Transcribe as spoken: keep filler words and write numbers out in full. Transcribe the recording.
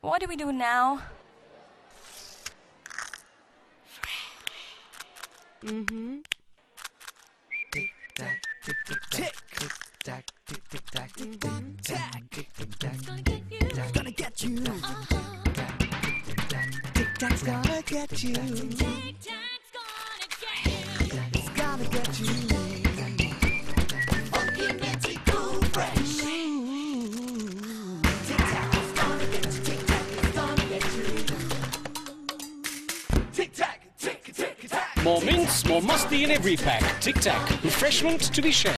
What do we do now? Mm-hmm. Tick tack, tick tick tack, tick tack, tick tick tack, tick tack, tick tick tack, it's gonna get you. Tick tack's gonna get you. Tic Tac's gonna get you. It's gonna get you. Funky, minty, cool, fresh. Tick tack is gonna get you. Tick tack is gonna get you. Tick tack, tick tick tack. More mints, more musty in every pack. Tic Tac, refreshment to be shared.